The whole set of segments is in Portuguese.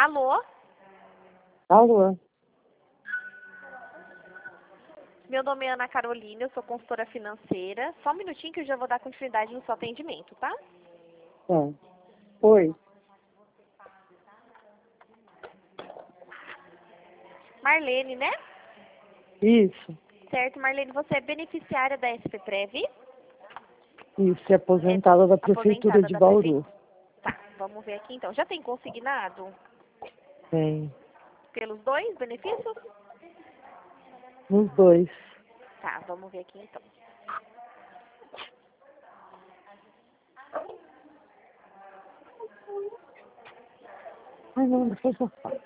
Alô? Alô? Meu nome é Ana Carolina, eu sou consultora financeira. Só um minutinho que eu já vou dar continuidade no seu atendimento, tá? Tá. Oi. Marlene, né? Isso. Certo, Marlene, você é beneficiária da SPPrev? Isso, é aposentada da Prefeitura de Bauru. Tá, vamos ver aqui então. Já tem consignado Tem. pelos dois benefícios? Nos dois. Tá, vamos ver aqui então. Ai, não, depois eu falo.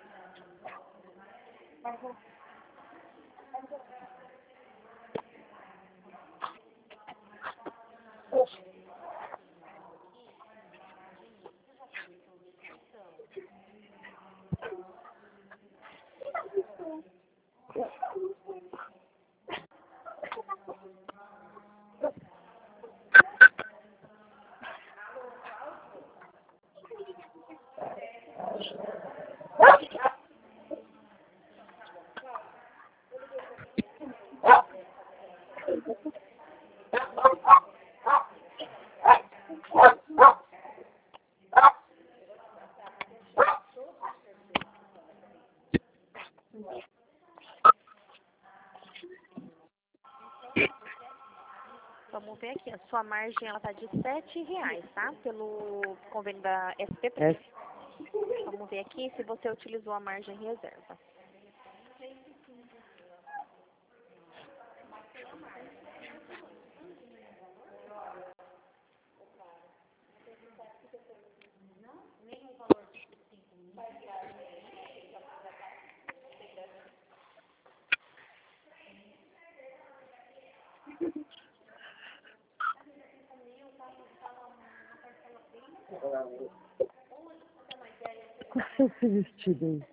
Vamos ver aqui. A sua margem ela tá de R$7, tá? Pelo convênio da SPPrev. Vamos ver aqui se você utilizou a margem reserva. Qual que é esse vestido aí?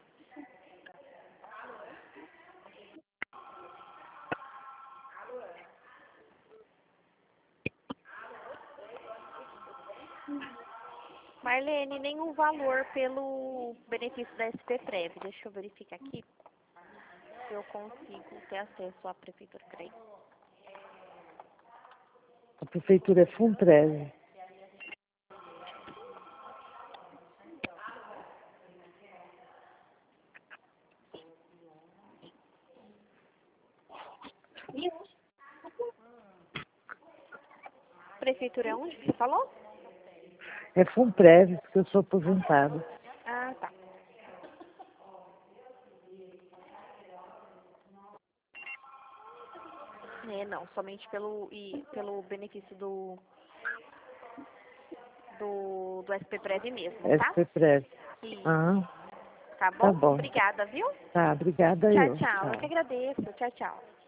Marlene, nenhum valor pelo benefício da SPPrev. Deixa eu verificar aqui se eu consigo ter acesso à Prefeitura. Peraí. A Prefeitura é Funprev. Prefeitura é onde que você falou? É Funprev, porque eu sou aposentada. Ah, tá. É, não, somente pelo benefício do SPPrev mesmo, tá? SPPrev. Isso. Ah, Tá bom? tá bom. Obrigada, viu? Tá, obrigada Tchau, eu. tchau. Eu Tchau. que agradeço. Tchau, tchau.